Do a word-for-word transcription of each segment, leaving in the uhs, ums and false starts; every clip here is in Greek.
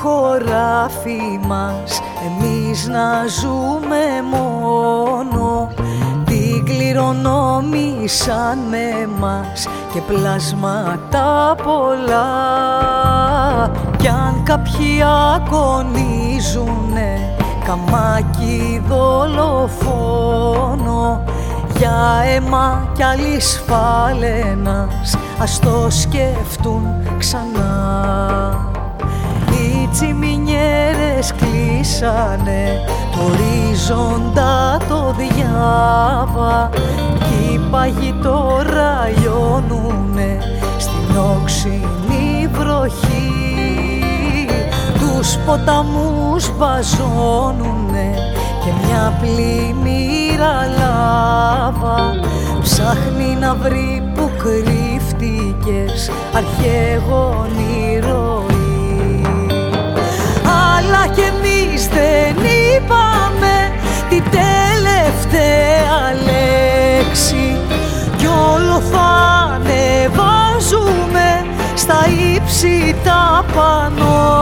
χωράφι μας, εμείς να ζούμε μόνο. Την κληρονόμησαν με μας και πλάσματα πολλά. Κι αν κάποιοι αγωνίζουνε καμάκι δολοφόνο, για αίμα κι άλλοι σφάλαινας ας το σκεφτούν ξανά. Οι τσιμινιέρες κλείσανε το ορίζοντα το διάβα, κι οι πάγοι τώρα λιώνουνε στην όξινη βροχή. Τους ποταμούς μπαζώνουνε και μια πλημμύρα λάβα ψάχνει να βρει που κρύφτηκες αρχαίγονη ροή. Αλλά κι εμείς δεν είπαμε την τελευταία λέξη, κι όλο θα ανεβάζουμε στα ύψη τα πανώ.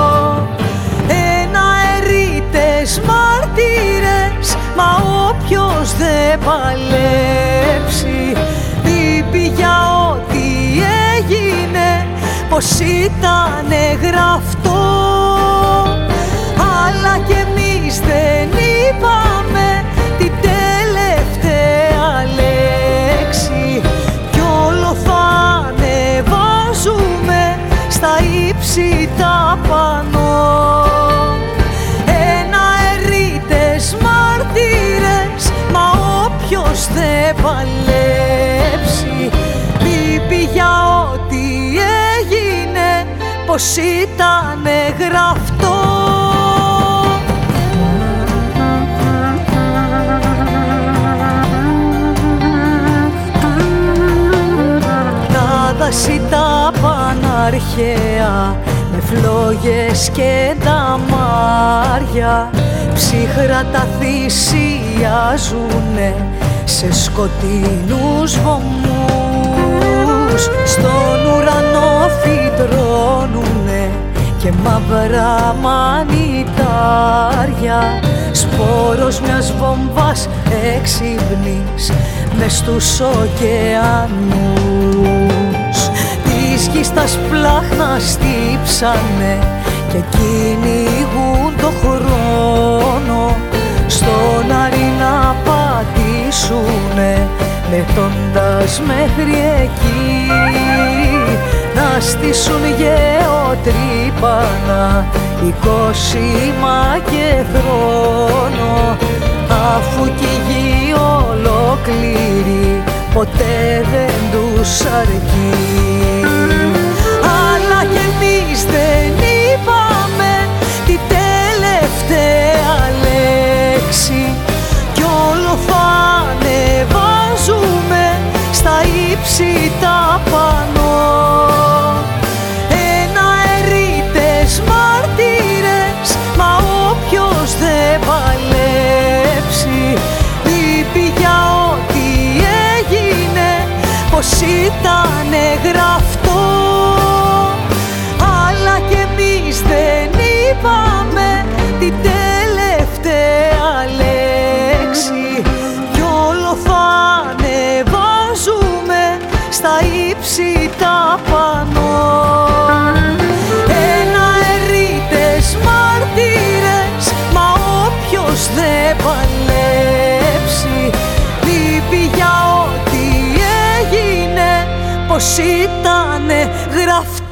Εναερίτες μάρτυρες, μα όποιος δεν παλέψει πει για ό,τι έγινε πως ήτανε γραφτό. Αλλά κι εμείς δεν είπαμε την τελευταία λέξη, κι όλο θα ανεβάζουμε στα ύψη τα πανώ. Εναερίτες μάρτυρες, μα όποιος δεν παλέψει πει για ό,τι έγινε πως ήτανε γραφτό. Τα δάση τα παναρχαία με φλόγες και τα μάρια ψύχρα τα θυσιάζουνε σε σκοτεινούς βωμούς. Στον ουρανό φυτρώνουνε και μαύρα μανιτάρια, σπόρος μιας βόμβας έξυπνης μες στους ωκεανούς. Της γης τα σπλάχνα στύψανε και κυνηγούν το χρόνο, στον Άρη να πατήσουνε μεθώντας μέχρι εκεί, να στήσουν γεωτρύπανα εικόσιμα και θρόνο, αφού κι η γη ολόκληρη ποτέ δεν τους αρκεί. Αλλά κι εμείς δεν είπαμε την τελευταία λέξη, κι όλο θα ανεβάζουμε στα ύψη τα πανώ. Εναερίτες μάρτυρες, μα όποιος δεν παλέψει πει για ό,τι έγινε πως ήτανε γραφτό. Αλλά κι εμείς δεν είπαμε την τελευταία λέξη, κι όλο θα ανεβάζουμε στα ύψη τα πανώ. Εναερίτες μάρτυρες, μα όποιος δεν παλέψει πει για ό,τι έγινε πως ήτανε γραφτό.